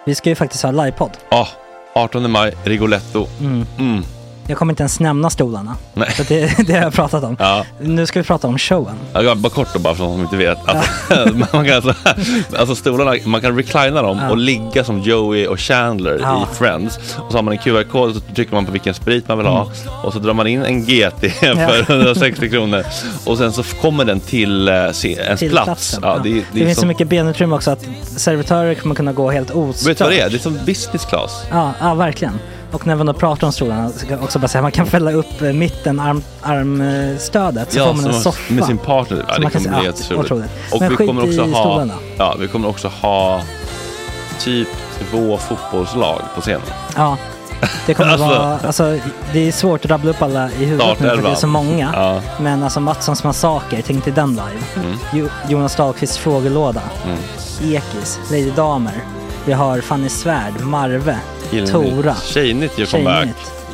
Vi ska ju faktiskt ha livepodd. Ja, 18 maj, Rigoletto. Jag kommer inte ens nämna stolarna. Nej. För det har jag pratat om. Ja. Nu ska vi prata om showen. Ja, bara kort då, bara för de som inte vet. Man kan alltså stolarna, man kan reclina dem och ligga som Joey och Chandler i Friends. Och så har man en QR-kod och så trycker man på vilken sprit man vill ha. Och så drar man in en GT för 160 kronor. Och sen så kommer den till ens plats. Ja, det finns så mycket benutrymme också att servitörer kommer kunna gå helt ostört. Vet du vad det är? Det är som business class. Ja, verkligen. Och när man då pratar om stolarna så kan jag också bara säga att man kan fälla upp mitten armstödet så får man en soffa med sin partner. Ja, det kommer bli helt otroligt. Och men vi kommer också stolarna. vi kommer också ha typ 2 fotbollslag på scenen. Ja. Det kommer vara, alltså det är svårt att rabbla upp alla i huvudet nu för det är så många. Ja. Men alltså Mattssons massaker, tänk till den live. Jonas Dahlqvists frågelåda. Ekis, Lady Damer. Vi har Fanny Svärd, Marve, Tora. Tjejnytt gör comeback.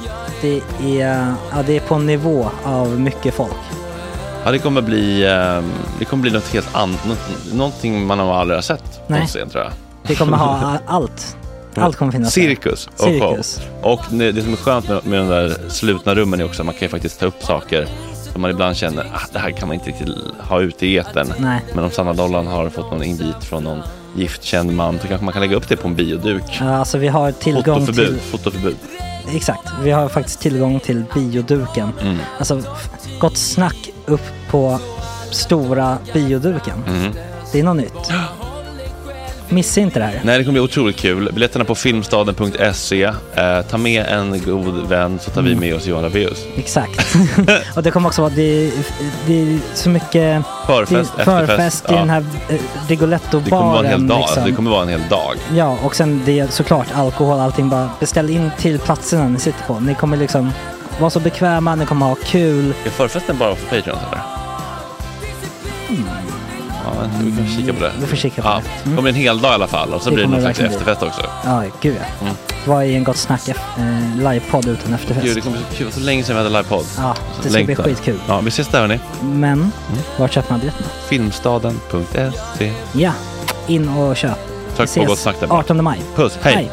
Det är på en nivå av mycket folk. Ja, det kommer bli något helt annat. Någonting man har aldrig sett på scen, tror jag. Det kommer ha allt. Allt kommer finnas. Cirkus. Och det som är skönt med de där slutna rummen är också att man kan ju faktiskt ta upp saker som man ibland känner det här kan man inte riktigt ha ute i etern. Nej. Men om Sanna Dollan har fått någon invit från någon giftkänd man så kanske man kan lägga upp det på en bioduk. Ja, alltså vi har tillgång till fotoförbud. Exakt, vi har faktiskt tillgång till bioduken. Alltså gott snack upp på stora bioduken. Det är något nytt. Missa inte det här. Nej, det kommer bli otroligt kul. Biljetterna på filmstaden.se. Ta med en god vän så tar vi med oss Johan Rabaeus. Exakt. Och det kommer också vara det är så mycket förfest i den här Rigoletto-baren. Det kommer vara en hel dag. Liksom. Det kommer vara en hel dag. Ja, och sen det är såklart alkohol, allting. Bara beställ in till platserna ni sitter på. Ni kommer liksom vara så bekväma, ni kommer ha kul. Är förfesten bara för Patreon eller? Ja, vi kan kika på det. Vi får kika på det. Det kommer en hel dag i alla fall. Och så blir det någon slags efterfest också. Ja, gud ja. Vad är en gott snack livepodd utan efterfest? Gud, det kommer bli kul. Så länge sedan vi hade livepodd. Ja, det ska bli skitkul. Ja, vi ses där hörni. Men, vart köper man biljetterna? Filmstaden.se. Ja, in och köp. Tack på gott snack där. 18 maj. Puss, hej.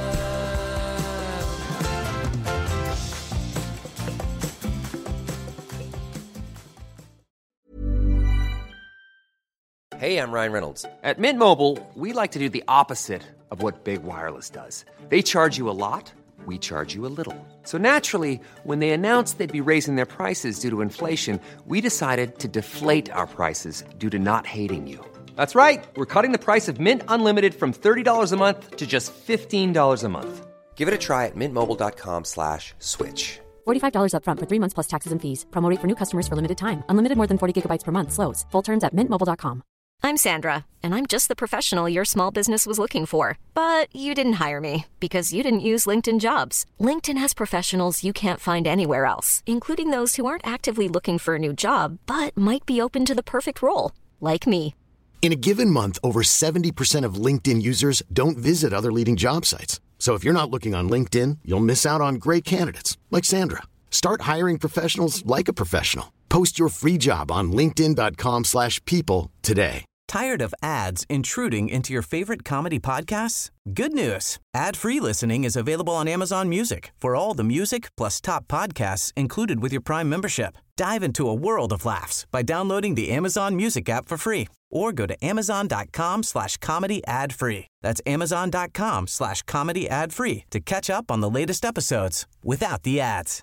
Hey, I'm Ryan Reynolds. At Mint Mobile, we like to do the opposite of what Big Wireless does. They charge you a lot, we charge you a little. So naturally, when they announced they'd be raising their prices due to inflation, we decided to deflate our prices due to not hating you. That's right. We're cutting the price of Mint Unlimited from $30 a month to just $15 a month. Give it a try at mintmobile.com/switch. $45 up front for 3 months plus taxes and fees. Promo rate for new customers for limited time. Unlimited more than 40 gigabytes per month. Slows full terms at mintmobile.com. I'm Sandra, and I'm just the professional your small business was looking for. But you didn't hire me because you didn't use LinkedIn Jobs. LinkedIn has professionals you can't find anywhere else, including those who aren't actively looking for a new job, but might be open to the perfect role, like me. In a given month, over 70% of LinkedIn users don't visit other leading job sites. So if you're not looking on LinkedIn, you'll miss out on great candidates, like Sandra. Start hiring professionals like a professional. Post your free job on linkedin.com/people today. Tired of ads intruding into your favorite comedy podcasts? Good news. Ad-free listening is available on Amazon Music for all the music plus top podcasts included with your Prime membership. Dive into a world of laughs by downloading the Amazon Music app for free or go to amazon.com/comedy ad-free. That's amazon.com/comedy ad-free to catch up on the latest episodes without the ads.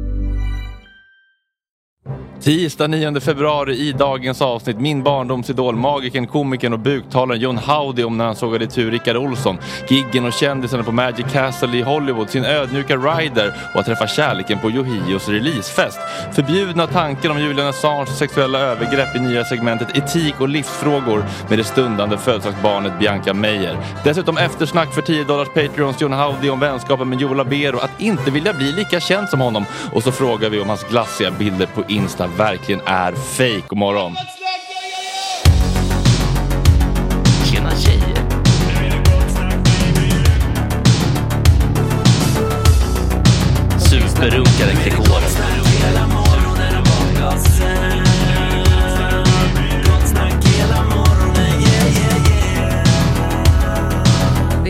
Tisdag 9 februari i dagens avsnitt. Min barndomsidol, magikern, komikern och buktalaren John Howdy om när han sågade tur Rickard Olsson. Giggen och kändisarna på Magic Castle i Hollywood. Sin ödmjuka rider och att träffa kärleken på Yohios releasefest. Förbjudna tankar om Julian Assange och sexuella övergrepp i nya segmentet Etik och livsfrågor med det stundande födelsedagsbarnet Bianca Meijer. Dessutom eftersnack för $10 Patreons John Howdy om vänskapen med Joe Labero. Att inte vilja bli lika känd som honom. Och så frågar vi om hans glassiga bilder på Insta verkligen är fake. God morgon. Tjena tjejer. Superrunkaren Gregor.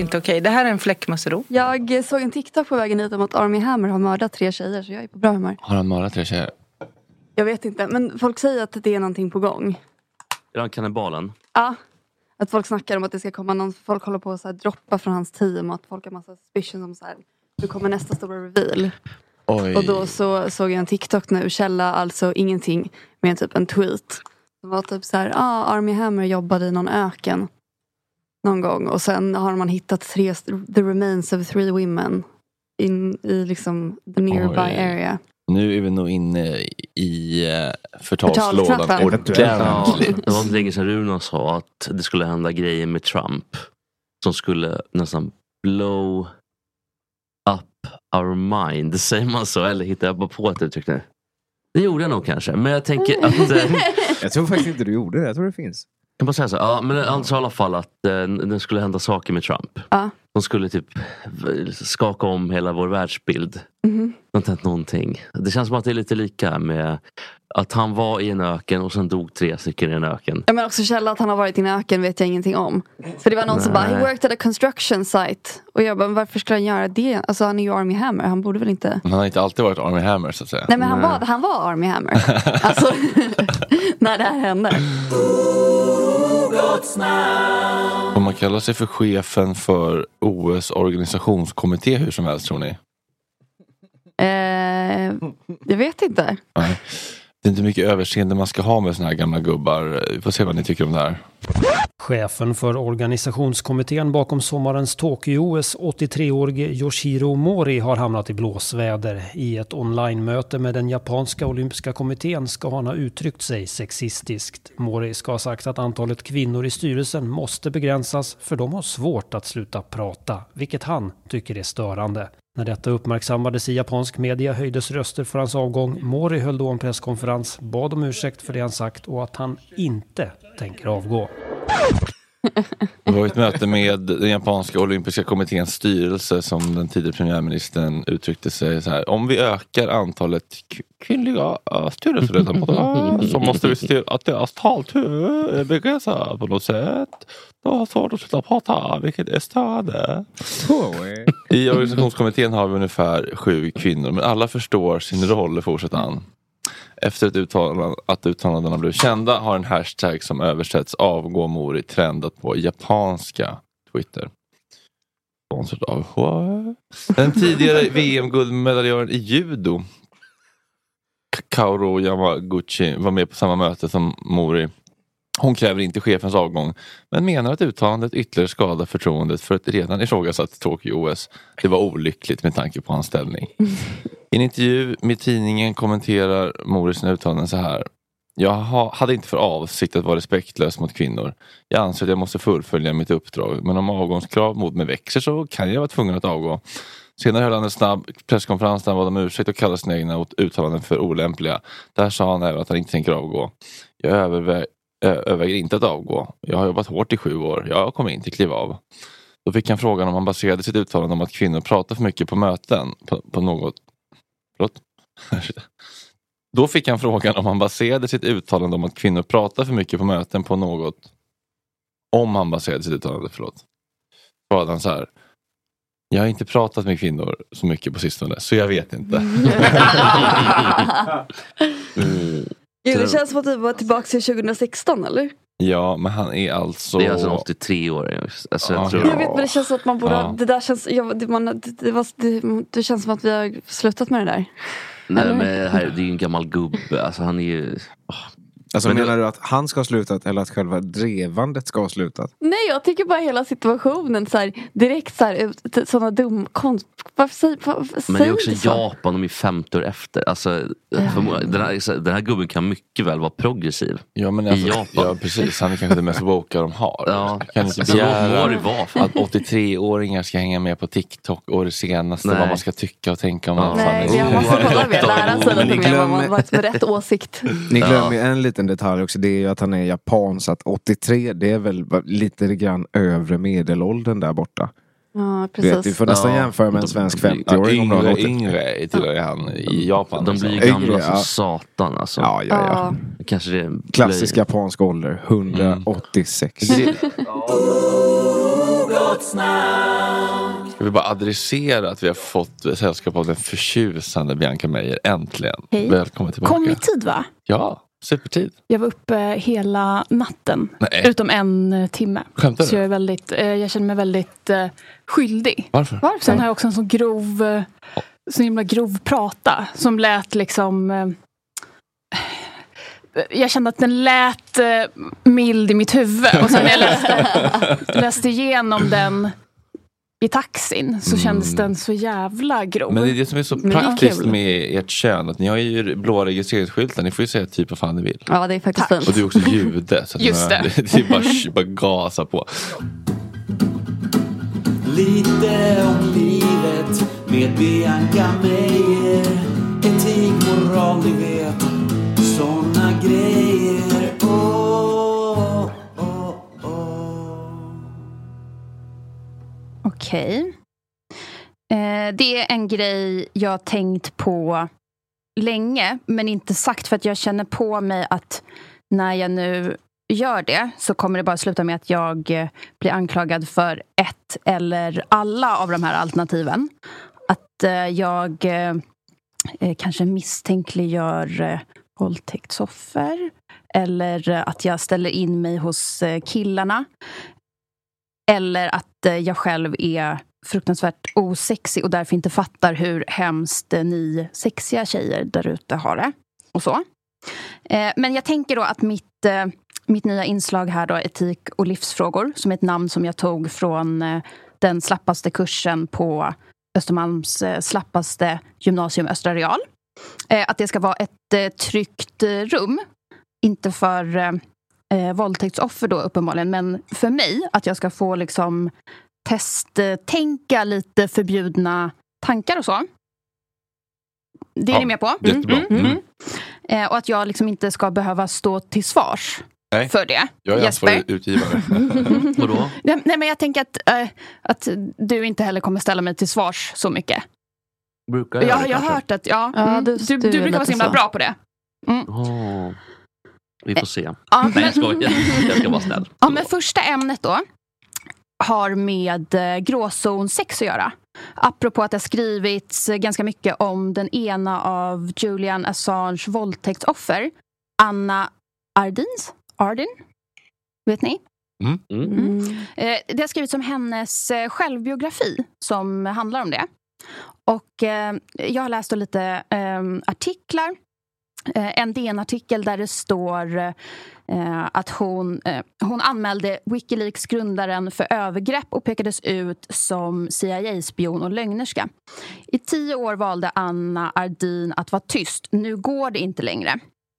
inte okej. Det här är en fläckmussero. Jag såg en TikTok på vägen hit om att Armie Hammer har mördat 3 tjejer, så jag är på bra humör. Har han mördat 3 tjejer? Jag vet inte, men folk säger att det är någonting på gång. Är han kannibalen? Ja, att folk snackar om att det ska komma någon, folk håller på att så här droppa från hans team och att folk har massa suspicions om så här, nu kommer nästa stora reveal. Oj. Och då så såg jag en TikTok nu, källa alltså ingenting, med typ en tweet. Det var typ så här, Armie Hammer jobbade i någon öken någon gång. Och sen har man hittat the remains of 3 women i liksom the nearby area. Nu är vi nog inne i förtalslådan ordentligt. Ja, det var inte länge sedan Runa sa att det skulle hända grejer med Trump som skulle nästan blow up our mind. Säger man så? Eller hittar jag bara på ett uttryck där? Det gjorde jag nog kanske. Men jag tänker att... jag tror faktiskt inte du gjorde det. Jag tror det finns. Kan man säga så? Ja, men alltså i alla fall att det skulle hända saker med Trump. Ja. De skulle typ skaka om hela vår världsbild. Mm-hmm. Inte någonting. Det känns som att det är lite lika med att han var i en öken och sen dog 3 stycken i en öken. Ja, men också källa att han har varit i en öken vet jag ingenting om. För det var någon som bara, he worked at a construction site. Och jag bara, varför skulle han göra det? Alltså han är ju Armie Hammer, han borde väl inte... Han har inte alltid varit Armie Hammer så att säga. Nej, men han var Armie Hammer. Alltså, när det här hände. Om man kallar sig för chefen för OS organisationskommitté hur som helst, tror ni? Jag vet inte. Nej. Det är inte mycket överseende man ska ha med såna här gamla gubbar. Vi får se vad ni tycker om det här. Chefen för organisationskommittén bakom sommarens Tokyo-OS, 83-årige Yoshiro Mori, har hamnat i blåsväder. I ett online-möte med den japanska olympiska kommittén ska han ha uttryckt sig sexistiskt. Mori ska ha sagt att antalet kvinnor i styrelsen måste begränsas för de har svårt att sluta prata, vilket han tycker är störande. När detta uppmärksammades i japansk media höjdes röster för hans avgång. Mori höll då en presskonferens, bad om ursäkt för det han sagt och att han inte tänker avgå. Det var ett möte med den japanska olympiska kommitténs styrelse som den tidigare premiärministern uttryckte sig så här: om vi ökar antalet kvinnliga styrelseledamöter så måste vi se till att deras taltur begränsas på något sätt. Då får de sluta prata, vilket är störande. I organisationskommittén har vi ungefär 7 kvinnor, men alla förstår sin roll, fortsätter han. Efter att uttalandena blev kända har en hashtag som översätts avgå Mori trendat på japanska Twitter. Sponsrat av den tidigare VM-guldmedaljören i judo Kaoru Yamaguchi var med på samma möte som Mori. Hon kräver inte chefens avgång, men menar att uttalandet ytterligare skadar förtroendet för ett redan ifrågasatt Tokyo-OS. Det var olyckligt med tanke på hans ställning. I en intervju med tidningen kommenterar Mori sina uttalanden så här: jag hade inte för avsikt att vara respektlös mot kvinnor. Jag anser att jag måste fullfölja mitt uppdrag, men om avgångskrav mot mig växer så kan jag vara tvungen att avgå. Senare höll han en snabb presskonferens där han bad om ursäkt och kallade sina egna uttalanden för olämpliga. Där sa han även att han inte tänker avgå. Jag överväger inte att avgå. Jag har jobbat hårt i 7 år. Jag kommer inte kliva av. Då fick han frågan om han baserade sitt uttalande om att kvinnor pratar för mycket på möten på något... Förlåt? Då fick han frågan om han baserade sitt uttalande om att kvinnor pratar för mycket på möten på något... Om han baserade sitt uttalande, svarade han så här: jag har inte pratat med kvinnor så mycket på sistone, så jag vet inte. Det känns som att du var tillbaka till 2016, eller? Ja, men han är alltså... Det är alltså 83 år. Alltså, jag vet, men det känns som att man borde... Det där känns... Det känns som att vi har slutat med det där. Nej, eller? Men det är ju en gammal gubbe. Alltså han är ju... Alltså men menar du att han ska ha slutat eller att själva drevandet ska ha slutat? Nej, jag tycker bara hela situationen så här, direkt så här, sådana dum konst. Men det är också Japan, de är 50 år efter. Alltså, den här gubben kan mycket väl vara progressiv. Ja, men alltså, i Japan. Ja, precis. Han är kanske det mest woke de har. Ja. Kan inte begära att 83-åringar ska hänga med på TikTok och det senaste vad man ska tycka och tänka om. Nej, jag måste lära sig lite mer vad man varit med rätt åsikt. Ni glömmer en liten detalj också, det är ju att han är japan, så att 83, det är väl lite grann övre medelåldern där borta. Ja, precis. Du får nästan jämföra med en svensk 50-åring. Yngre till han i Japan. De blir gamla som satan alltså. Ja. Kanske det klassisk japansk ålder, 186. Jag vill bara adressera att vi har fått sällskap av den förtjusande Bianca Meijer. Äntligen. Hej. Välkommen tillbaka. Kom i tid, va? Ja, supertid. Jag var uppe hela natten. Nej. Utom 1 timme. Skämtar du? Så jag känner mig väldigt skyldig. Varför? Sen har jag också en så himla grov prata. Som lät liksom... jag kände att den lät mild i mitt huvud. Och sen när jag läste igenom den i taxin så kändes den så jävla grov. Men det är det som är så praktiskt med ert kön. Att ni har ju blå registreringsskyltar. Ni får ju säga typ vad fan ni vill. Ja, det är faktiskt fint. Och du är också jude. Så just det. Det är bara gasa på. Lite om livet med Bianca Meijer. Etik, moral, ni vet. Såna grejer. Okej. Det är en grej jag har tänkt på länge, men inte sagt, för att jag känner på mig att när jag nu gör det så kommer det bara sluta med att jag blir anklagad för ett eller alla av de här alternativen. Att jag kanske misstänkliggör våldtäktsoffer, eller att jag ställer in mig hos killarna, eller att jag själv är fruktansvärt osexig och därför inte fattar hur hemskt ni sexiga tjejer där ute har det. Och så. Men jag tänker då att mitt nya inslag här då, etik och livsfrågor, som är ett namn som jag tog från den slappaste kursen på Östermalms slappaste gymnasium, Östra Real. Att det ska vara ett tryggt rum, inte för våldtäktsoffer då uppenbarligen, men för mig, att jag ska få liksom testtänka lite förbjudna tankar och så. Det är ni med på? Och att jag liksom inte ska behöva stå till svars för det. Jag är ansvarig utgivare. Vadå? Nej, men jag tänker att du inte heller kommer ställa mig till svars så mycket. Jag har hört att du brukar vara så himla bra på det. Vi får se. Ja, Nej, jag ska vara snäll. Ja, men första ämnet då har med gråzonsex att göra. Apropå att det har skrivits ganska mycket om den ena av Julian Assange våldtäktsoffer, Anna Ardin. Vet ni? Det har skrivits om hennes självbiografi som handlar om det. Och jag har läst lite artiklar. En DN-artikel där det står att hon anmälde WikiLeaks-grundaren för övergrepp och pekades ut som CIA-spion och lögnerska. I 10 år valde Anna Ardin att vara tyst. Nu går det inte längre.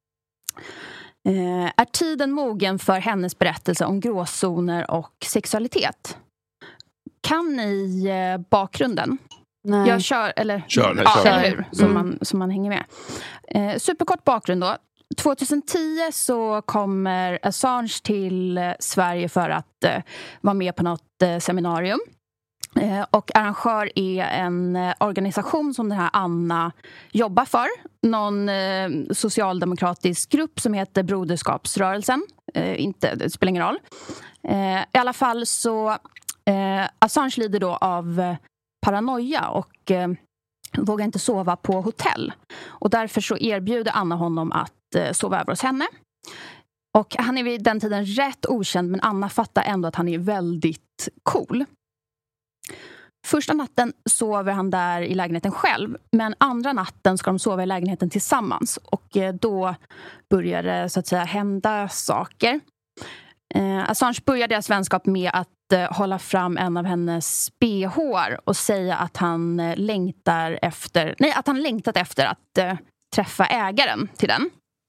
Är tiden mogen för hennes berättelse om gråzoner och sexualitet? Kan ni bakgrunden? Nej. Jag kör, eller hur? Så man hänger med. Superkort bakgrund då. 2010 så kommer Assange till Sverige för att vara med på något seminarium. Och arrangör är en organisation som den här Anna jobbar för. Någon socialdemokratisk grupp som heter Broderskapsrörelsen. Det spelar ingen roll. I alla fall så Assange lider då av paranoia och vågar inte sova på hotell. Och därför så erbjuder Anna honom att sova över hos henne. Och han är vid den tiden rätt okänd, men Anna fattar ändå att han är väldigt cool. Första natten sover han där i lägenheten själv, men andra natten ska de sova i lägenheten tillsammans. Och då börjar det så att säga hända saker. Assange börjar deras vänskap med att hålla fram en av hennes BH:ar och säga att han längtat efter att träffa ägaren till den.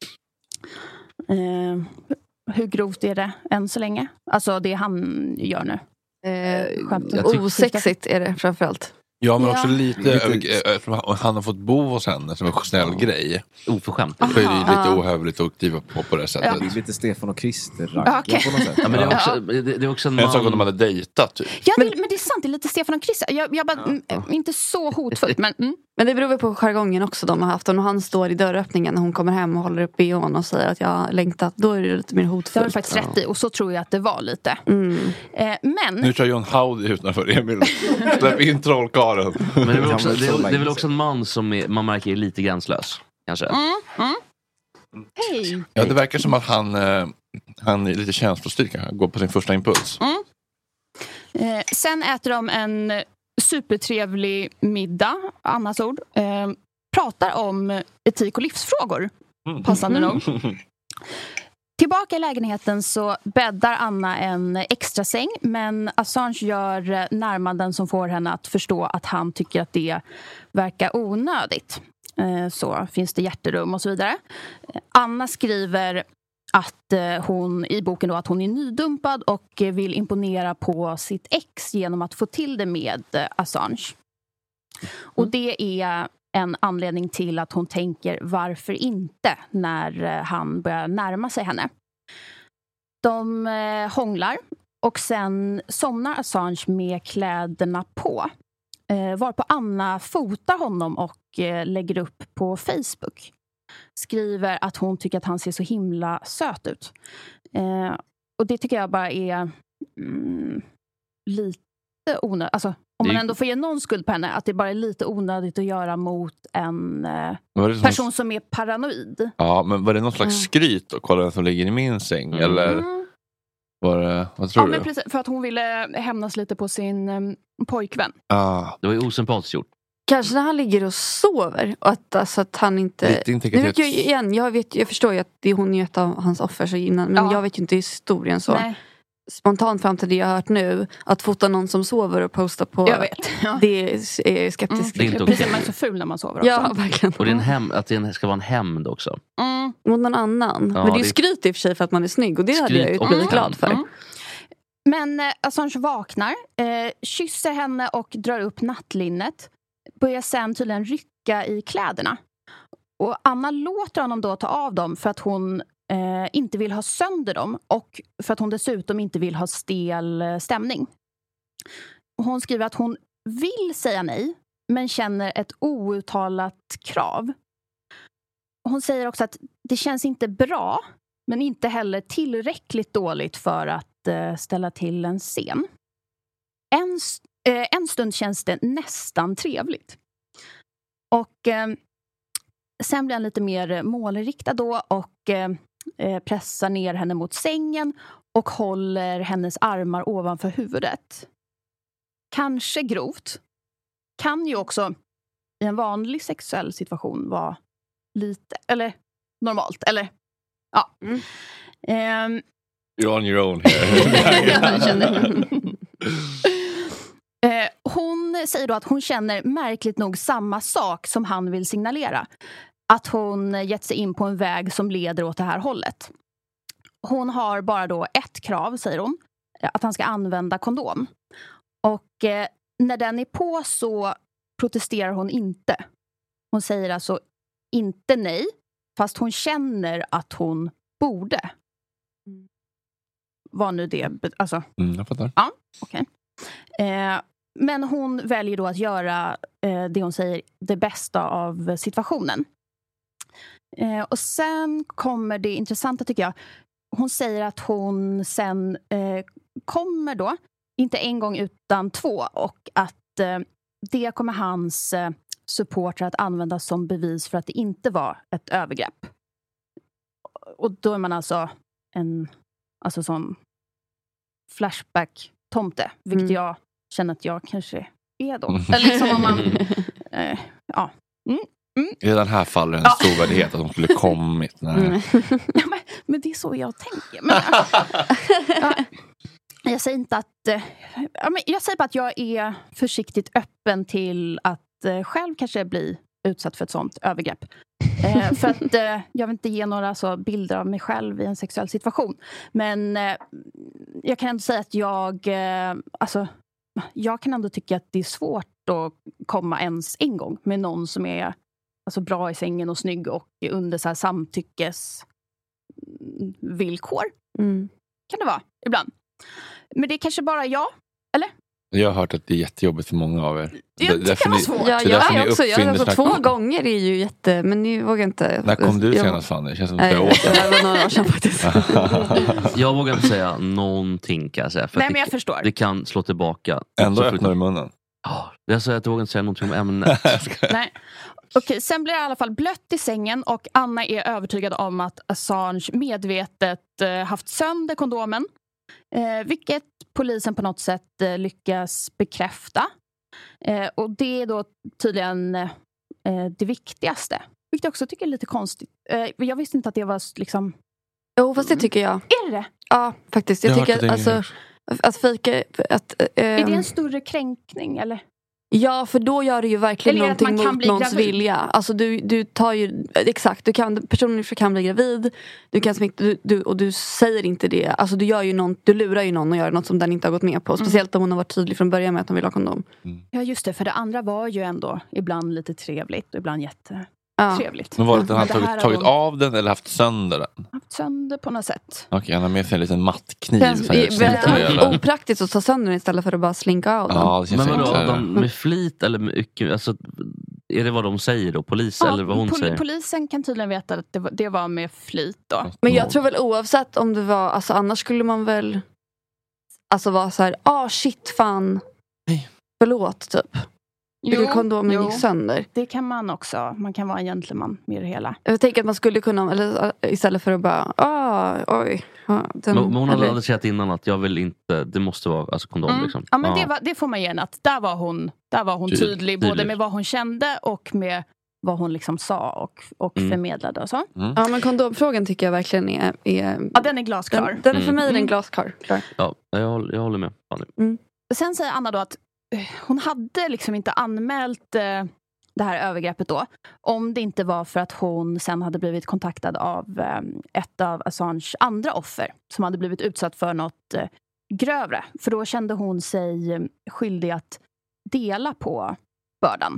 Hur grovt är det än så länge? Alltså det han gör nu. Osexigt är det framförallt. Ja, men också lite han har fått bo hos henne som en snäll grej. Oförskämt. Så är det lite ohövligt att driva på det sättet. Det är lite Stefan och Krister på något sätt. Ja, men det är också en sak om de hade dejtat typ. Ja, men det är sant, det är lite Stefan och Krister. Jag bara, inte så hotfullt, men Men det beror väl på jargongen också de har haft. Och när han står i dörröppningen när hon kommer hem och håller upp bhn och säger att jag har längtat, då är det lite mer hotfullt. Det har du faktiskt rätt i, och så tror jag att det var lite. Men... Nu kör John Howdy utanför Emil. Släpp in trollkaren. Men det är väl också en man som man märker är lite gränslös, kanske. Hej! Ja, det verkar som att han är lite känslostyrk. Han går på sin första impuls. Sen äter de en supertrevlig middag, Annas ord. Pratar om etik och livsfrågor, passande nog. Tillbaka i lägenheten så bäddar Anna en extra säng, men Assange gör närmanden som får henne att förstå att han tycker att det verkar onödigt. Så finns det hjärterum och så vidare. Anna skriver att hon i boken då att hon är nydumpad och vill imponera på sitt ex genom att få till det med Assange. Och det är en anledning till att hon tänker varför inte när han börjar närma sig henne. De hånglar och sen somnar Assange med kläderna på. Varpå Anna fotar honom och lägger upp på Facebook. Skriver att hon tycker att han ser så himla söt ut. Och det tycker jag bara är lite onödigt. Alltså, om man ändå får ge någon skuld på henne, att det bara är lite onödigt att göra mot en person som är paranoid. Ja, men var det någon slags skryt och kolla vem som ligger i min säng? Eller var det, vad tror du? Men precis, för att hon ville hämnas lite på sin pojkvän. Det var ju osympatiskt gjort. Kanske när han ligger och sover. Och att han inte... Nu vet jag igen, jag förstår ju att hon är ett av hans offer så innan. Men jag vet ju inte historien så. Nej. Spontant fram till det jag har hört nu. Att fota någon som sover och posta på... Jag vet. Ja. Det är skeptiskt. Det är inte precis, man är så ful när man sover också. Ja, verkligen. Och att det ska vara en hämnd också. Mot någon annan. Ja, men det är skryt i och för sig för att man är snygg. Och det hade jag ju blivit glad för. Men Assange vaknar. Kysser henne och drar upp nattlinnet. Börjar sen tydligen rycka i kläderna. Och Anna låter honom då ta av dem för att hon inte vill ha sönder dem. Och för att hon dessutom inte vill ha stel stämning. Och hon skriver att hon vill säga nej, men känner ett outtalat krav. Hon säger också att det känns inte bra, men inte heller tillräckligt dåligt för att ställa till en scen. En stund känns det nästan trevligt. Och sen blir han lite mer målriktad då och pressar ner henne mot sängen och håller hennes armar ovanför huvudet. Kanske grovt. Kan ju också i en vanlig sexuell situation vara lite, eller normalt, eller ja. You're on your own here. Hon säger då att hon känner märkligt nog samma sak som han vill signalera. Att hon gett sig in på en väg som leder åt det här hållet. Hon har bara då ett krav, säger hon. Att han ska använda kondom. Och när den är på så protesterar hon inte. Hon säger alltså inte nej. Fast hon känner att hon borde. Vad nu det... Alltså. Jag fattar. Ja, okej. Men hon väljer då att göra det hon säger det bästa av situationen. Och sen kommer det intressanta tycker jag. Hon säger att hon sen kommer då, inte en gång utan två, och att det kommer hans supportrar att använda som bevis för att det inte var ett övergrepp. Och då är man alltså en sån flashback-tomte, vilket jag känner att jag kanske är då. Eller liksom om man... ja. I den här fallet en trovärdighet att de skulle kommit. Ja, men det är så jag tänker. Men, jag säger inte att... jag säger bara att jag är försiktigt öppen till att själv kanske bli utsatt för ett sånt övergrepp. För att jag vill inte ge några så bilder av mig själv i en sexuell situation. Men jag kan ändå säga att jag kan ändå tycka att det är svårt att komma ens en gång med någon som är bra i sängen och snygg och under så här samtyckesvillkor. Kan det vara ibland. Men det är kanske bara jag, eller? Jag har hört att det är jättejobbigt för många av er. Jag tycker det var svårt. Ja, jag också. Jag har fått 2 gånger är ju jätte... Men ni vågar inte... När kom du senast, Fanny? Det känns som det var några år sedan faktiskt. Jag vågar inte säga någonting, kan jag säga. För men jag förstår. Det kan slå tillbaka. Ändå öppnar du munnen. Jag säger att jag vågar inte säga någonting om ämnet. Nej. Okej, sen blir det i alla fall blött i sängen och Anna är övertygad om att Assange medvetet haft sönder kondomen. Vilket polisen på något sätt lyckas bekräfta. Och det är då tydligen det viktigaste. Vilket jag också tycker är lite konstigt. Jag visste inte att det var liksom... Jo, fast det tycker jag. Är det? Ja, faktiskt. Jag tycker alltså att fejka... Är det en större kränkning, eller? Ja, för då gör du ju verkligen någonting mot någons vilja. Alltså du tar ju, exakt, personen kan bli gravid, du kan smitta, och du säger inte det. Alltså du gör ju du lurar ju någon och gör något som den inte har gått med på. Speciellt om hon har varit tydlig från början med att hon vill ha kondom. Ja, just det, för det andra var ju ändå ibland lite trevligt och ibland jättetrevligt. Men var det att han tagit av den eller haft sönder den? Haft sönder på något sätt. Okej, han har med sig en liten mattkniv. Det är väldigt opraktiskt att ta sönder den istället för att bara slinka av den. Ja, men vadå, med flit eller med alltså, är det vad de säger då? Eller vad hon säger? Polisen kan tydligen veta att det var med flit då. Men jag tror väl oavsett om det var, alltså annars skulle man väl alltså vara så här, shit fan, förlåt typ. Kondomen gick sönder. Det kan man också. Man kan vara en gentleman med det hela. Jag tänker att man skulle kunna, eller istället för att bara, oj. Men hon hade aldrig sagt innan att jag vill inte, det måste vara alltså kondom liksom. Ja, men det får man ge att där var hon tydlig. Både med vad hon kände och med vad hon liksom sa och förmedlade och så. Ja, men kondomfrågan tycker jag verkligen är ja, den är glasklar. Den är för mig den glasklar. Ja, jag håller med. Sen säger Anna då att hon hade liksom inte anmält det här övergreppet då, om det inte var för att hon sen hade blivit kontaktad av ett av Assange andra offer som hade blivit utsatt för något grövre. För då kände hon sig skyldig att dela på bördan.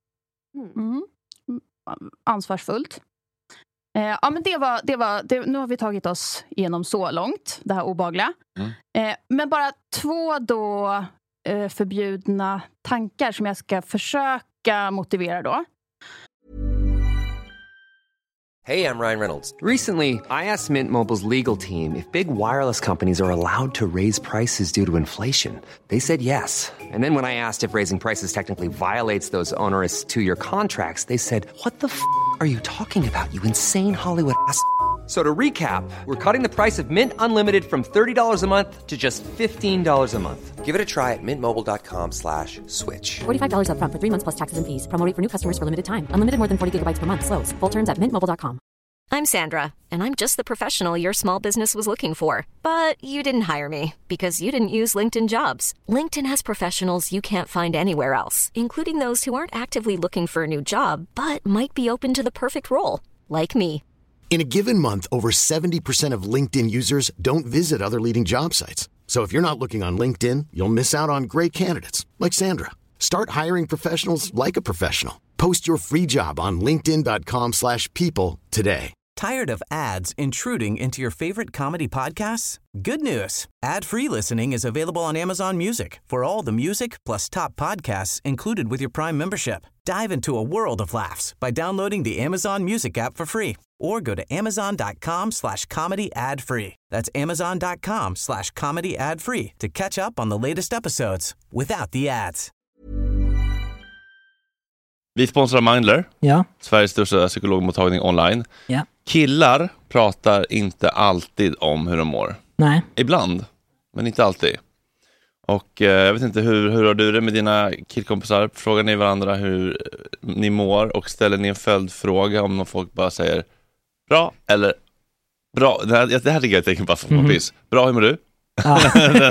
Ansvarsfullt. Ja, men det var nu har vi tagit oss igenom så långt, det här obehagliga. Men bara 2 då förbjudna tankar som jag ska försöka motivera då. Hey, I'm Ryan Reynolds. Recently, I asked Mint Mobile's legal team if big wireless companies are allowed to raise prices due to inflation. They said yes. And then when I asked if raising prices technically violates those onerous 2-year contracts, they said, "What the f*** are you talking about, you insane Hollywood ass?" So to recap, we're cutting the price of Mint Unlimited from $30 a month to just $15 a month. Give it a try at mintmobile.com/switch. $45 up front for 3 months plus taxes and fees. Promo rate for new customers for limited time. Unlimited more than 40 gigabytes per month. Slows full terms at mintmobile.com. I'm Sandra, and I'm just the professional your small business was looking for. But you didn't hire me because you didn't use LinkedIn Jobs. LinkedIn has professionals you can't find anywhere else, including those who aren't actively looking for a new job, but might be open to the perfect role, like me. In a given month, over 70% of LinkedIn users don't visit other leading job sites. So if you're not looking on LinkedIn, you'll miss out on great candidates like Sandra. Start hiring professionals like a professional. Post your free job on linkedin.com/people today. Tired of ads intruding into your favorite comedy podcasts? Good news. Ad-free listening is available on Amazon Music for all the music plus top podcasts included with your Prime membership. Dive into a world of laughs by downloading the Amazon Music app for free or go to amazon.com/comedy ad-free. That's amazon.com/comedy ad-free to catch up on the latest episodes without the ads. Vi sponsrar Mindler. Ja. Sveriges största psykologmottagning online. Ja. Killar pratar inte alltid om hur de mår. Nej. Ibland, men inte alltid. Och jag vet inte, hur har du det med dina killkompisar? Frågar ni varandra hur ni mår och ställer ni en följdfråga om någon folk bara säger bra eller bra? Det här tycker jag tänker bara på piss. Bra, hur mår du? Ja,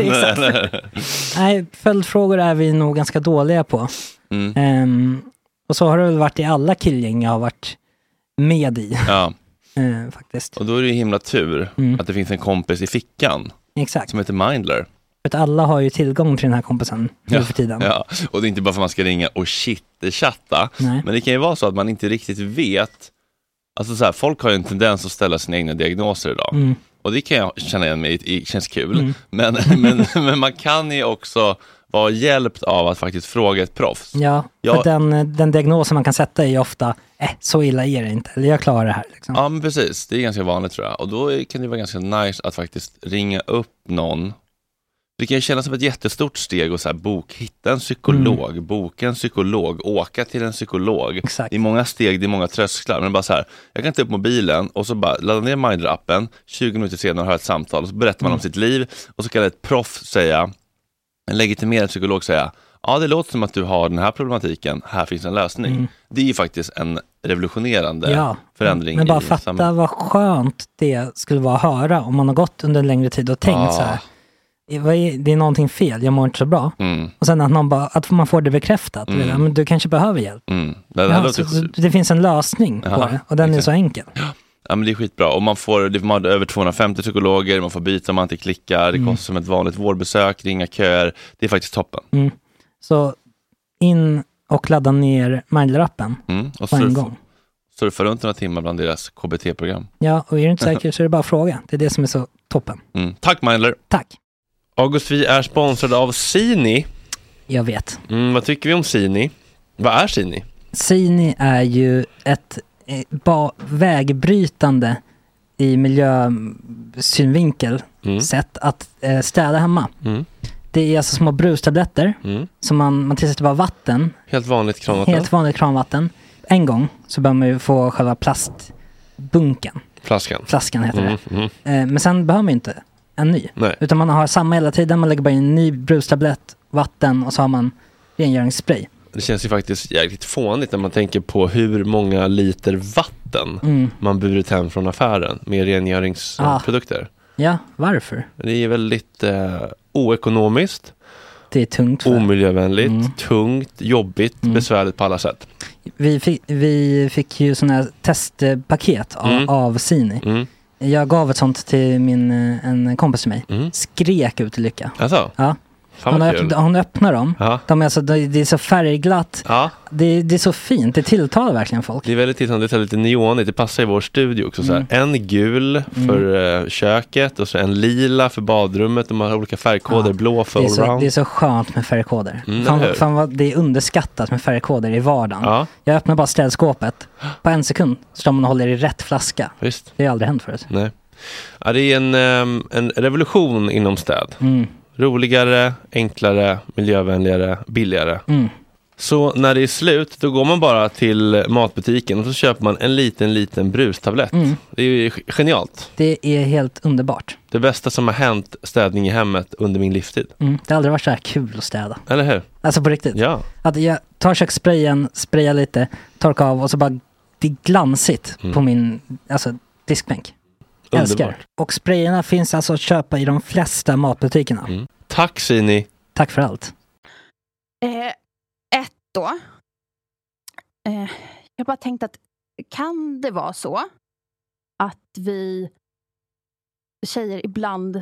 nej, följdfrågor är vi nog ganska dåliga på. Och så har det väl varit i alla killgäng jag har varit med i. Ja. Faktiskt. Och då är det ju himla tur att det finns en kompis i fickan. Exakt. Som heter Mindler. För att alla har ju tillgång till den här kompisen nu för tiden. Ja, och det är inte bara för att man ska ringa och chatta. Nej. Men det kan ju vara så att man inte riktigt vet. Alltså så här, folk har ju en tendens att ställa sina egna diagnoser idag. Och det kan jag känna igen mig i, känns kul. Men man kan ju också var hjälpt av att faktiskt fråga ett proffs. Ja, för den diagnosen man kan sätta är ju ofta så illa är det inte, eller jag klarar det här. Liksom. Ja, men precis. Det är ganska vanligt tror jag. Och då kan det vara ganska nice att faktiskt ringa upp någon. Det kan ju kännas som ett jättestort steg att så här, hitta en psykolog, boka en psykolog, åka till en psykolog. Exakt. Det är många steg, det är många trösklar. Men bara så här, jag kan ta upp mobilen och så bara ladda ner Mindler-appen, 20 minuter senare har ett samtal och så berättar man om sitt liv och så kan ett proff säga, en legitimerad psykolog säga, ja det låter som att du har den här problematiken, här finns en lösning. Det är ju faktiskt en revolutionerande förändring. Men bara fatta vad skönt det skulle vara att höra om man har gått under en längre tid och tänkt så här, det är någonting fel, jag mår inte så bra. Och sen att man får det bekräftat. Men du kanske behöver hjälp. Det finns en lösning på det och den är så enkel. Ja, men det är skitbra. Och man får över 250 psykologer, man får byta om man inte klickar, det kostar som ett vanligt vårdbesök, ringa köer. Det är faktiskt toppen. Så in och ladda ner Mindler-appen och på en gång. Surfa runt några timmar bland deras KBT-program. Ja, och är du inte säker så är det bara att fråga. Det är det som är så toppen. Tack Mindler. Tack. August, vi är sponsrade av Sini. Jag vet. Vad tycker vi om Sini? Vad är Sini? Sini är ju ett vägbrytande i miljösynvinkel sätt att städa hemma. Det är alltså små brustabletter som man tillsätter bara vatten. Helt vanligt kranvatten. Helt vanligt kranvatten. En gång så bör man ju få själva plastbunken. Flaskan heter det. Men sen behöver man inte en ny. Nej. Utan man har samma hela tiden. Man lägger bara in en ny brustablett, vatten och så har man rengöringsspray. Det känns ju faktiskt jäkligt fånigt när man tänker på hur många liter vatten man burit hem från affären med rengöringsprodukter. Ja, varför? Det är väldigt oekonomiskt. Det är tungt. Omiljövänligt, tungt, jobbigt, besvärligt på alla sätt. Vi fick ju sådana här testpaket av Sini. Jag gav ett sånt till en kompis till mig. Skrek ut i lycka. Alltså? Ja. Hon öppnar dem. De är alltså, det är så färgglatt. Det är så fint. Det tilltalar verkligen folk. Det är väldigt tilltalande. Det är lite neonigt. Det passar i vår studio också. Så här. En gul för köket och så en lila för badrummet. De har olika färgkoder. Blå för allround. Det är så skönt med färgkoder. Fan vad det är underskattat med färgkoder i vardagen. Jag öppnar bara ställskåpet. På en sekund står man och håller i rätt flaska. Visst. Det har aldrig hänt förut. Nej. Ja, det är en revolution inom städ. Roligare, enklare, miljövänligare, billigare. Så när det är slut, då går man bara till matbutiken och så köper man en liten brustablett. Det är ju genialt. Det är helt underbart. Det bästa som har hänt städning i hemmet under min livstid. Det har aldrig varit så här kul att städa. Eller hur? Alltså på riktigt. Ja. Att jag tar kökssprayen, sprayar lite, torkar av och så bara det är glansigt på min diskbänk. Älskar. Och sprayerna finns alltså att köpa i de flesta matbutikerna. Tack Sini. Tack för allt. Då. Jag bara tänkt att kan det vara så att vi tjejer ibland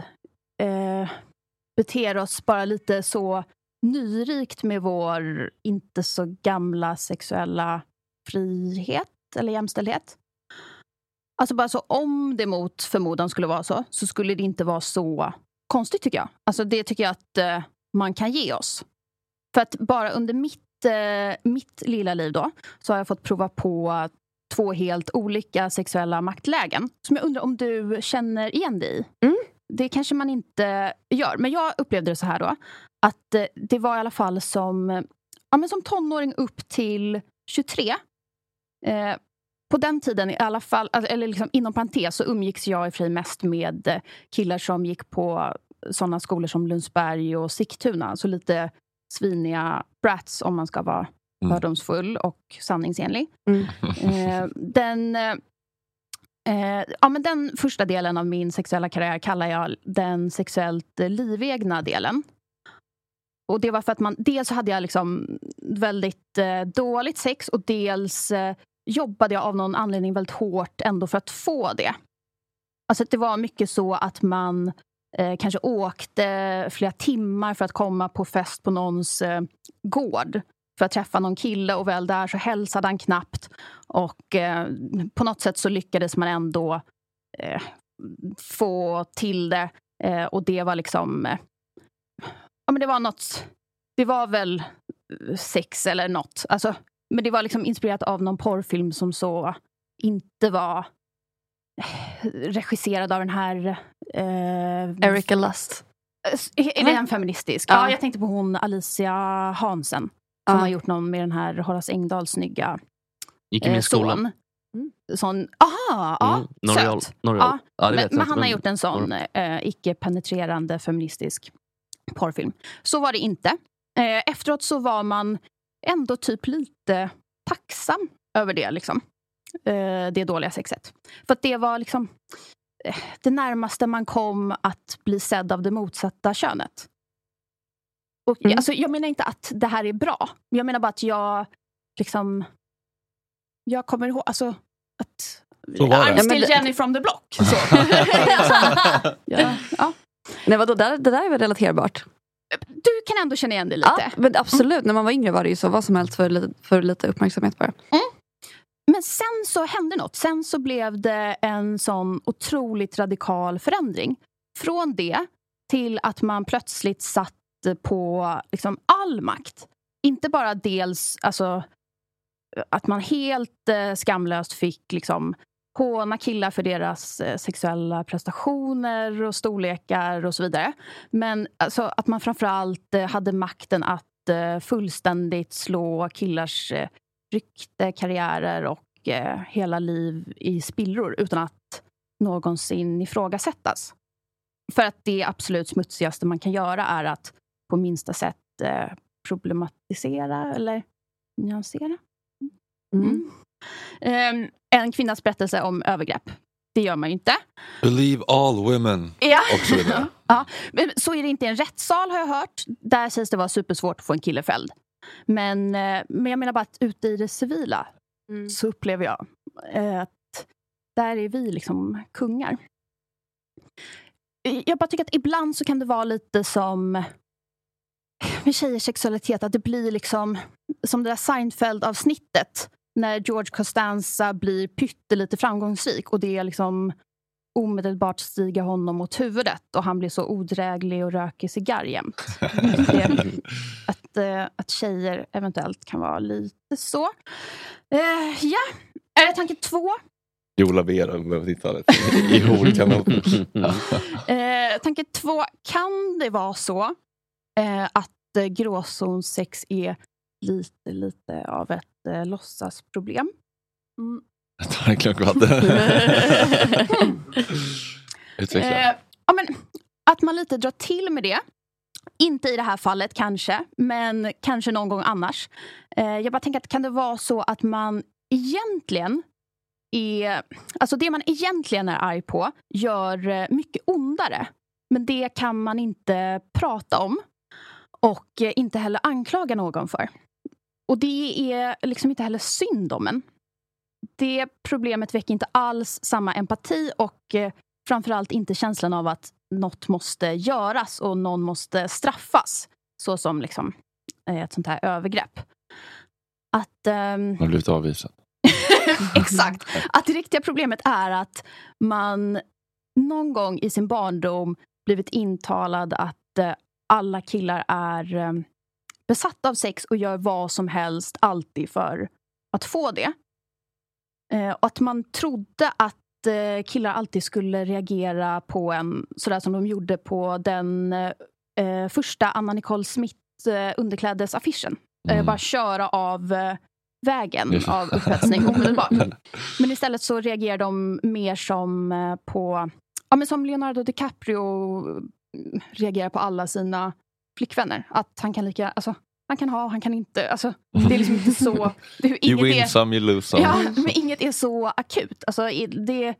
beter oss bara lite så nyrikt med vår inte så gamla sexuella frihet eller jämställdhet? Alltså bara så om det mot förmodan skulle vara så skulle det inte vara så konstigt tycker jag. Alltså det tycker jag att man kan ge oss. För att bara under mitt lilla liv då så har jag fått prova på 2 helt olika sexuella maktlägen som jag undrar om du känner igen dig i. Det kanske man inte gör. Men jag upplevde det så här då att det var i alla fall som tonåring upp till 23. På den tiden i alla fall, eller liksom inom parentes så umgicks jag i fri mest med killar som gick på sådana skolor som Lundsberg och Sigtuna. Så lite sviniga brats om man ska vara fördomsfull och sanningsenlig. Den första delen av min sexuella karriär kallar jag den sexuellt livegna delen. Och det var för att dels hade jag liksom väldigt dåligt sex och dels jobbade jag av någon anledning väldigt hårt ändå för att få det. Alltså det var mycket så att man kanske åkte flera timmar för att komma på fest på någons gård för att träffa någon kille och väl där så hälsade han knappt och på något sätt så lyckades man ändå få till det och det var liksom men det var något det var väl sex eller något. Alltså, men det var liksom inspirerat av någon porrfilm som så inte var regisserad av den här... Erika Lust. Är det en feministisk? Ja, jag tänkte på hon Alicia Hansen. Som har gjort någon med den här Horace Engdahls snygga gick i min skola. Sån, söt. Ja, men han har gjort en sån icke-penetrerande feministisk porrfilm. Så var det inte. Efteråt så var man ändå typ lite tacksam över det liksom. Det dåliga sexet. För att det var liksom det närmaste man kom att bli sedd av det motsatta könet. Och alltså, jag menar inte att det här är bra. Jag menar bara att jag kommer ihåg alltså att I'm still Jenny from the block. Så. Nej, vadå, det där är väl relaterbart? Du kan ändå känna igen det lite. Ja, men absolut. När man var yngre var det ju så. Vad som helst för lite uppmärksamhet bara. Men sen så hände något. Sen så blev det en sån otroligt radikal förändring. Från det till att man plötsligt satt på liksom all makt. Inte bara dels alltså, att man helt skamlöst fick liksom håna killar för deras sexuella prestationer och storlekar och så vidare. Men alltså, att man framförallt hade makten att fullständigt slå killars rykte, karriärer och hela liv i spillror utan att någonsin ifrågasättas. För att det absolut smutsigaste man kan göra är att på minsta sätt problematisera eller nyansera. En kvinnas berättelse om övergrepp. Det gör man ju inte. Believe all women. Ja. Ja. Men så är det inte i en rättssal har jag hört. Där sägs det vara supersvårt att få en kille fälld. Men jag menar bara att ute i det civila så upplever jag att där är vi liksom kungar. Jag bara tycker att ibland så kan det vara lite som med tjejers sexualitet. Att det blir liksom som det där Seinfeld-avsnittet. När George Costanza blir pyttelite framgångsrik. Och det är liksom omedelbart stiga honom mot huvudet. Och han blir så odräglig och röker cigarr jämt. Att tjejer eventuellt kan vara lite så. Ja, är det tanke 2? Jola Vera på 90-talet. I horkanaler. Tanke 2, kan det vara så att gråzonsex är lite av ett låtsasproblem? Jag tar en klunk vatten. Men att man lite drar till med det. Inte i det här fallet kanske, men kanske någon gång annars. Jag bara tänker att kan det vara så att man egentligen alltså det man egentligen är arg på gör mycket ondare. Men det kan man inte prata om och inte heller anklaga någon för. Och det är liksom inte heller synd om en. Det problemet väcker inte alls samma empati och framförallt inte känslan av att något måste göras och någon måste straffas. Så som liksom ett sånt här övergrepp. Att man har blivit avvisad. Exakt. Att det riktiga problemet är att man någon gång i sin barndom blivit intalad att alla killar är besatta av sex och gör vad som helst alltid för att få det. Och att man trodde att killar alltid skulle reagera på en sådär som de gjorde på den första Anna Nicole Smith underklädesaffischen. Bara köra av vägen av upphetsning omedelbart. Men istället så reagerar de mer som på men som Leonardo DiCaprio reagerar på alla sina flickvänner. Att han kan han kan ha, han kan inte. Alltså, det är liksom inte så... You win some, you lose some. Ja, men inget är så akut. Alltså, det...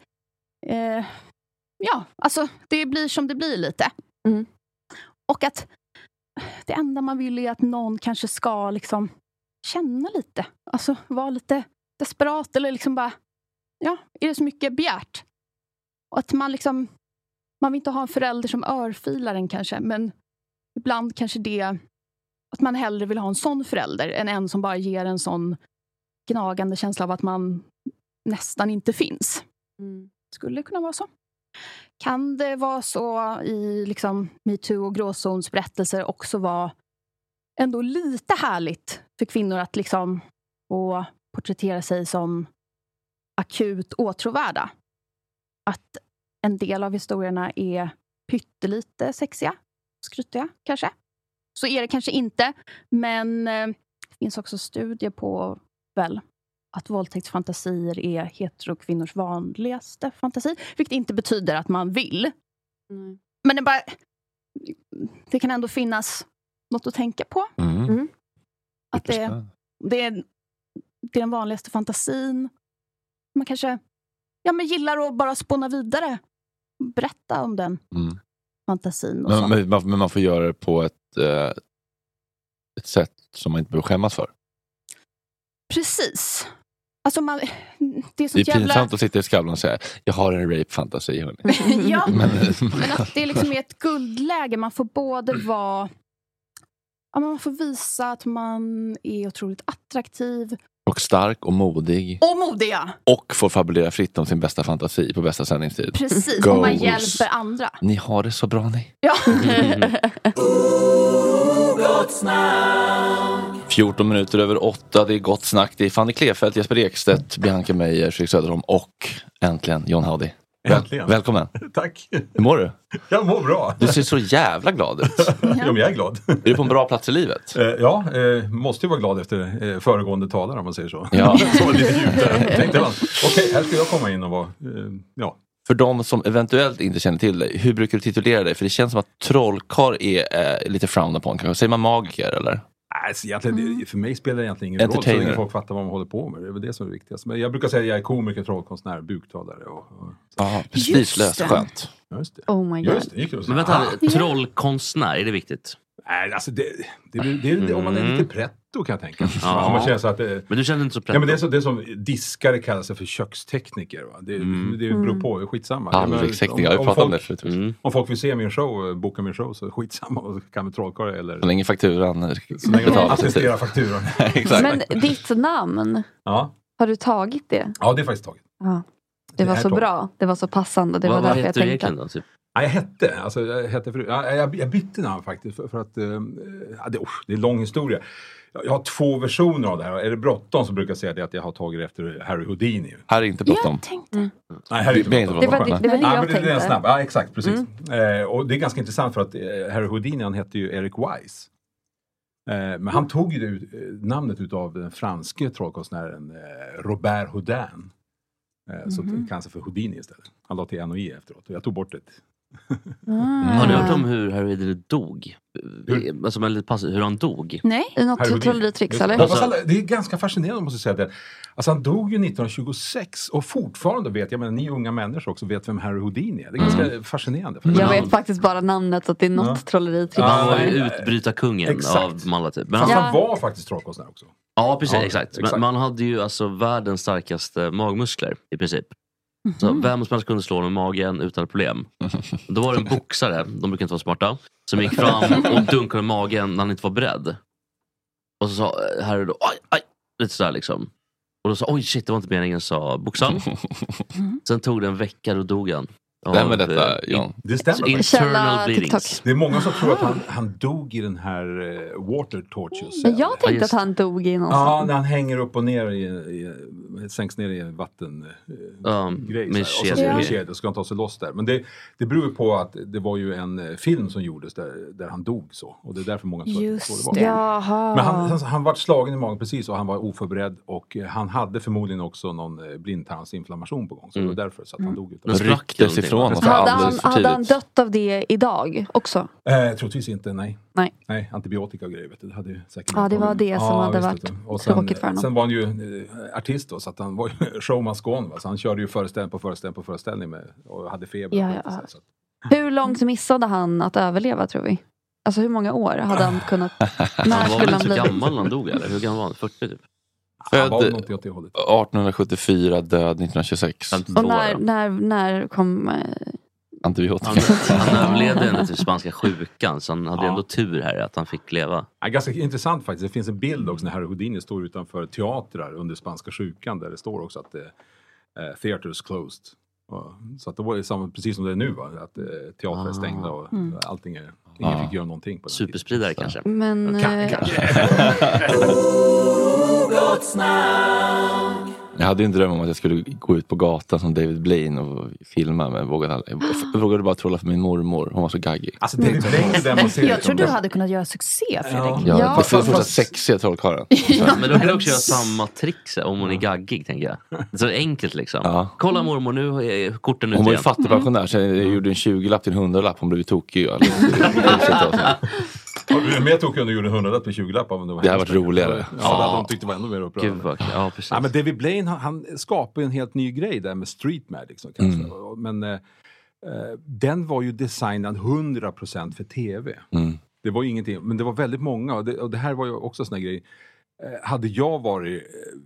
det blir som det blir lite. Och att det enda man vill är att någon kanske ska liksom känna lite. Alltså vara lite desperat eller liksom bara... Ja, är det så mycket begärt? Och att man liksom... Man vill inte ha en förälder som örfilar en kanske. Men ibland kanske det... Att man hellre vill ha en sån förälder än en som bara ger en sån gnagande känsla av att man nästan inte finns. Skulle det kunna vara så? Kan det vara så i liksom MeToo och gråzonsberättelser också vara ändå lite härligt för kvinnor att liksom få porträttera sig som akut åtråvärda. Att en del av historierna är pyttelite sexiga, skrytiga kanske. Så är det kanske inte, men det finns också studier på väl att våldtäktsfantasier är heterokvinnors vanligaste fantasi, vilket inte betyder att man vill. Men det kan ändå finnas något att tänka på. Att det är den vanligaste fantasin. Man kanske gillar att bara spåna vidare. Berätta om den fantasin. Och men man får göra det på ett sätt som man inte behöver skämmas för. Precis. Alltså det är pinsamt att sitta i Skavlan och säga jag har en rape-fantasi. Ja, men att det liksom är ett guldläge. Man får både vara... Ja, man får visa att man är otroligt attraktiv. Och stark och modig. Och modig, ja. Och får fabulera fritt om sin bästa fantasi på bästa sändningstid. Precis, och man hjälper andra. Ni har det så bra, ni. Ja. 14 minuter över 8, det är gott snack. Det är Fanny Klefelt, Jesper Ekstedt, Bianca Meijer, Fredrik Söderholm och äntligen John Howdy. Välkommen. Tack. Hur mår du? Jag mår bra. Du ser så jävla glad ut. Ja, men jag är glad. Är du på en bra plats i livet? Måste ju vara glad efter föregående talare om man säger så. Ja. Så var lite djupt där. Tänkte man, okej, här ska jag komma in och vara, För de som eventuellt inte känner till dig, hur brukar du titulera dig? För det känns som att trollkarl är lite frowned upon. Kanske. Säger man magiker eller? Alltså, egentligen, för mig spelar det egentligen ingen roll så länge folk fattar vad man håller på med. Det är väl det som är viktigast. Men jag brukar säga att jag är komiker, trollkonstnär, buktalare. Ja, prestigelöst skönt. Just det. Oh my god. Just det. Men vänta, trollkonstnär, är det viktigt? Nej, alltså det om man är lite pretto kan jag tänka. Ja. Om man känner så att, men du känner inte så pretto? Ja, men det är som diskare kallar sig för kökstekniker. Va? Det beror på, skitsamma. Om folk vill se min show, boka min show, så skitsamma. Och kan vi trollkarl eller... Så länge fakturan... Så länge de assisterar fakturan. Exakt. Men ditt namn, har du tagit det? Ja, det är faktiskt taget. Ja. Det var så bra, det var så passande. Det var därför jag tänkte. Då, typ? Ja, jag hette förut. Jag bytte namn faktiskt för att det är en lång historia. Jag har 2 versioner av det här. Är det bråttom så brukar jag säga det att jag har tagit det efter Harry Houdini. Här är inte bråttom. Jag tänkte. Nej, här är inte bråttom. Det var det jag tänkte. Det är snabb. Ja, exakt, precis. Och det är ganska intressant för att Harry Houdini, han hette ju Eric Wise. Men han tog ju namnet utav den franske trollkonstnären Robert Houdin. Så kanske för Houdini istället. Han la till N och I efteråt. Och jag tog bort det. Har du hört om hur Harry Houdini dog? Alltså, hur han dog? Nej. Är något trolleritricks eller? Det är ganska fascinerande måste jag säga det. Alltså han dog ju 1926 och fortfarande vet jag, men ni unga människor också vet vem Harry Houdini är. Det är ganska fascinerande. Jag vet faktiskt bara namnet, att det är något trolleritricks. Han var ju utbrytarkungen av Malla typ. Men han var faktiskt trollkonstnär också. Ja, precis, exakt. Men man hade ju alltså världens starkaste magmuskler i princip. Så vem som helst kunde slå med magen utan problem. Då var det en boxare, de brukar inte vara smarta, som gick fram och dunkade med magen när han inte var beredd. Och så sa Harry då, aj, lite sådär liksom. Och då sa, oj shit, det var inte meningen, sa boxaren. Sen tog det en vecka och dog han. Stämmer detta, John? Det stämmer. Internal bleedings. Det är många som tror att han dog i den här water torture. Men jag tänkte att han dog i någonstans. Ja, när han hänger upp och ner sänks ner i vatten grej. Med kedja, ska han ta sig loss där. Men det beror på att det var ju en film som gjordes där han dog så. Och det är därför många tror att det var. Men han var slagen i magen precis och han var oförberedd. Och han hade förmodligen också någon blindtarmsinflammation på gång. Så det var därför så att han dog. Hade han dött av det idag också? Troligtvis inte, nej. Antibiotika och grejer, vet du. Det hade ju säkert det var det som hade varit tråkigt för honom. Sen var han ju artist då, så att han var ju showman's gone, va? Så han körde ju föreställning med, och hade feber. Så. Hur långt missade han att överleva, tror vi? Alltså hur många år hade han kunnat... Han var väl så gammal när han dog, eller? Hur gammal var han? 40 typ? Född 1874, död 1926. Och när kom... Antibiotika. Han överlevde ändå till spanska sjukan, så han hade ändå tur här att han fick leva. Ganska intressant faktiskt. Det finns en bild också när Harry Houdini står utanför teatrar under spanska sjukan, där det står också att theaters closed. Så att det var samma, precis som det är nu, va? Att teatrar är stängda och allting är... Ingen fick göra någonting på den Superspridare kanske. Men... Jag hade ju en dröm om att jag skulle gå ut på gatan som David Blaine och filma, men jag vågade bara trolla för min mormor. Hon var så gaggig. Alltså, David Blaine, jag tror du hade kunnat göra succé, Fredrik. Ja, det är sexiga trollkarlar. Men då kan du också göra samma tricks om hon är gaggig, tänker jag. Så enkelt liksom. Ja. Kolla mormor, nu är korten ute. Hon var ju fattigpensionär, så jag gjorde en 20-lapp till en 100-lapp. Hon blev tokig. Men jag tog att du gjorde en 100-lapp till 20-lapp. Det har varit roligare. Ja, de tyckte det var ännu mer upprörande. Ja, precis. Men David Blaine, han skapade en helt ny grej där med street magic. Men den var ju designad 100% för tv. Det var ingenting, men det var väldigt många. Och det här var ju också en sån här grej. Hade jag varit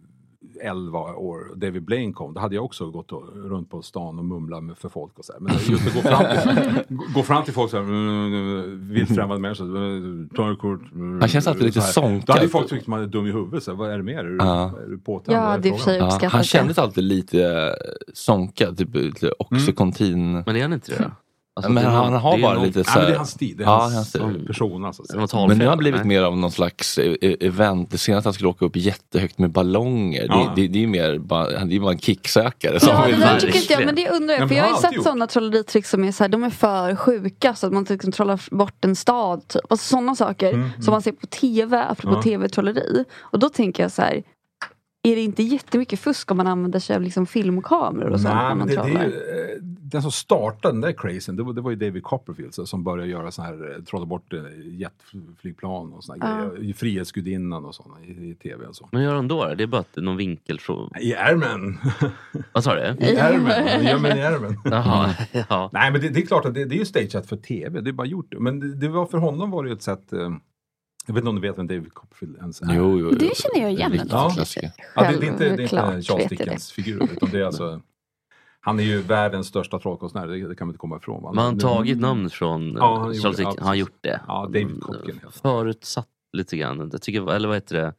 11 år och David Blaine kom, då hade jag också gått runt på stan och mumla för folk och så här. Men just att gå fram till folk så här, vilt främmande människor, ta ett kort. Han känns alltid lite sånkad. Då hade folk tyckt man är dum i huvudet. Så här, vad är det med? Är du påtänd? Ja, det är för sig uppskattat. Han kändes alltid lite sånkad, typ lite Oxycontin. Men är han inte det? Alltså, men han har bara lite så här... det är hans stil. Det är hans person. Alltså. Men nu har han blivit mer av någon slags event. Det senaste han skulle åka upp jättehögt med ballonger. Ja. Det är ju mer bara en kicksökare. Ja, det där tycker inte jag. Men det undrar jag. För jag har ju sett sådana trolleritricks som är så här, de är för sjuka. Så att man liksom trollar bort en stad. Typ. Alltså sådana saker som man ser på tv. Apropå tv-trolleri. Och då tänker jag så här... Är det inte jättemycket fusk om man använder sig av liksom filmkameror och sånt? Nej, men det är ju, den som startade den där crazen, det var ju David Copperfield som började göra så här, trolla bort jetflygplan och såna grejer, Frihetsgudinnan och såna i tv och så. Men gör de då? Det är bara någon vinkel från... I ärmen. Vad sa du? I ärmen. Gör mig i ärmen. Jaha, ja. Nej, men det är klart att det är ju stageat för tv, det är bara gjort. Men det var, för honom var det ju ett sätt... Jag vet inte om du vet vem David Copperfield ens är. Jo. Det känner jag igen. Ja, det är inte Charles Dickens figur. Utan det är alltså, han är ju världens största trollkonstnär. Det kan man inte komma ifrån. Man har tagit namn från Charles Dickens. Han har gjort det. Ja, David Copperfield. Förutsatt lite grann. Jag tycker, eller vad heter det?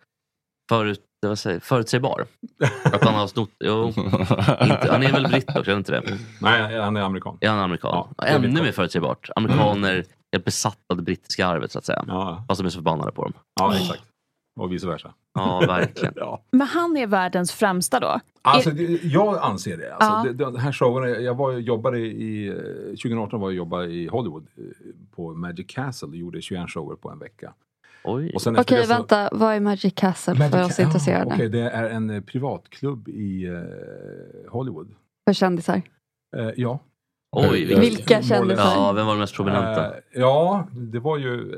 Förutsägbar. Att han har snott... Han är väl britt också, är inte det? Nej, han är amerikan. Är han amerikan? Ja, ännu mer förutsägbart. Amerikaner är besatta av det brittiska arvet, så att säga. Ja. Fast de är så förbannade på dem. Ja, exakt. Och vice versa. Ja, verkligen. Ja. Men han är världens främsta då? Alltså, jag anser det. Alltså, den här showen, jag jobbade 2018 var jag jobbade i Hollywood på Magic Castle och gjorde 21 shower på en vecka. Okej, vänta. Vad är Magic Castle för oss intresserade? Okej, det är en privatklubb i Hollywood. För kändisar? Ja. Oj, vilka kändisar? Ja, vem var den mest prominenta? Ja, det var ju...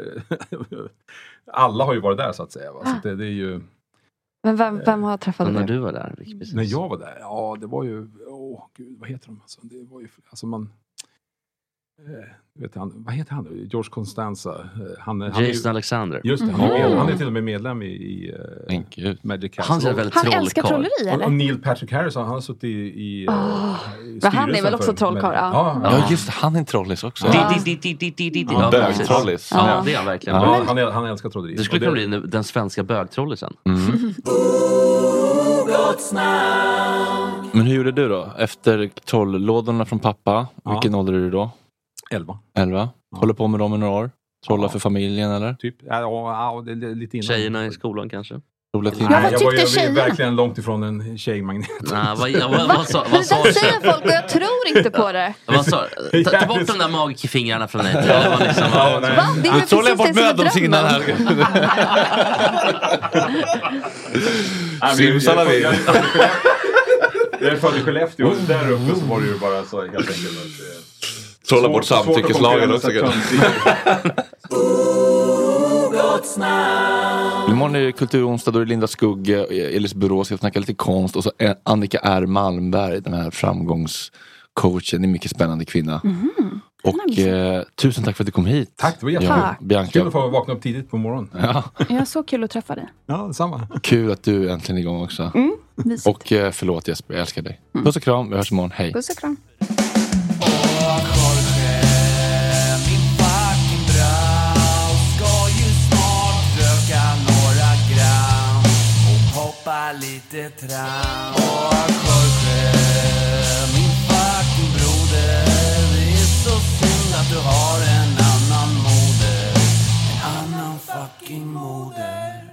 alla har ju varit där, så att säga. Va? Så det är ju... Men vem har träffat dig? När du var där? När jag var där? Ja, det var ju... Gud, vad heter de? Alltså, det var ju... Alltså man... vad heter han? George Constanza. Jason Alexander. Just det, han är till och med medlem i Magic Castle. Han är väldigt han älskar trolleri, eller? Och Neil Patrick Harris, han har suttit i men han är väl också trollkarl? Ja, just det, han är en trollis också. Bögtrollis. Ja, det är han verkligen. Han älskar trolleri. Det skulle kunna bli den svenska bögtrollisen. Men hur gjorde du då? Efter trolllådorna från pappa, vilken ålder är du då? 11. Håller på med dem i några år? Trollar för familjen, eller? Typ. Ja, det är lite innan. Tjejerna i skolan kanske? Jag var verkligen långt ifrån en tjejmagnet. Vad sa det säger folk och jag tror inte på det. Vad sa ta bort de där magfingrarna från dig. Du trollar jag bort mödomssignan här. Simsarna vi. Jag är född i Skellefteå och där uppe så var det ju bara så helt enkelt. Trolla bort samtyckeslagen också. Imorgon är det kulturonsdag, då är det Linda Skugge, Elis Burå ska snacka lite konst och så Annika R. Malmberg, den här framgångscoachen, en mycket spännande kvinna. Och tusen tack för att du kom hit. Tack, det var jättebra. Kul att få vakna upp tidigt på morgonen. Ja, så kul att träffa dig. Ja, samma. Kul att du äntligen är igång också. Och förlåt Jesper, jag älskar dig. Puss och kram, vi hörs imorgon, hej. Puss och kram. Lite tram och Jorge, min fucking moder.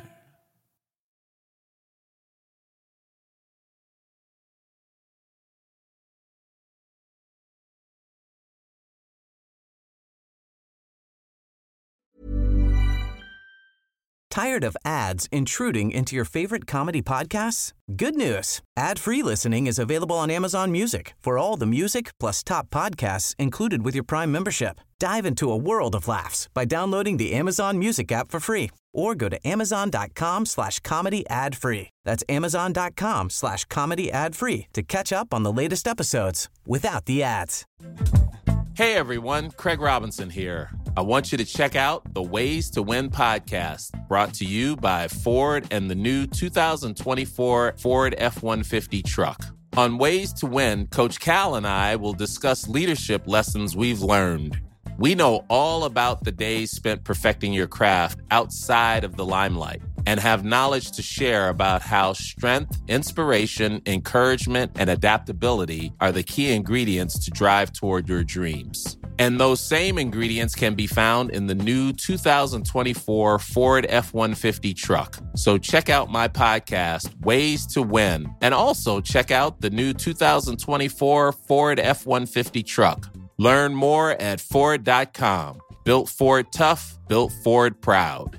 Tired of ads intruding into your favorite comedy podcasts? Good news. Ad-free listening is available on Amazon Music for all the music plus top podcasts included with your Prime membership. Dive into a world of laughs by downloading the Amazon Music app for free or go to amazon.com/comedy ad-free. That's amazon.com/comedy ad-free to catch up on the latest episodes without the ads. Hey everyone, Craig Robinson here. I want you to check out the Ways to Win podcast, brought to you by Ford and the new 2024 Ford F-150 truck. On Ways to Win, Coach Cal and I will discuss leadership lessons we've learned. We know all about the days spent perfecting your craft outside of the limelight and have knowledge to share about how strength, inspiration, encouragement, and adaptability are the key ingredients to drive toward your dreams. And those same ingredients can be found in the new 2024 Ford F-150 truck. So check out my podcast, Ways to Win, and also check out the new 2024 Ford F-150 truck. Learn more at Ford.com. Built Ford tough, built Ford proud.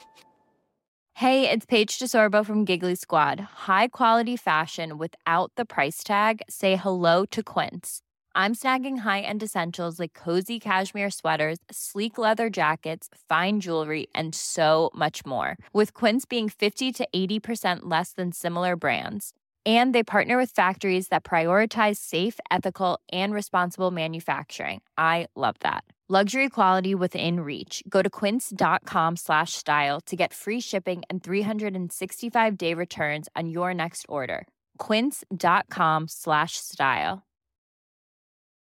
Hey, it's Paige DeSorbo from Giggly Squad. High quality fashion without the price tag. Say hello to Quince. I'm snagging high-end essentials like cozy cashmere sweaters, sleek leather jackets, fine jewelry, and so much more. With Quince being 50 to 80% less than similar brands. And they partner with factories that prioritize safe, ethical, and responsible manufacturing. I love that. Luxury quality within reach. Go to quince.com/style to get free shipping and 365-day returns on your next order. Quince.com/style.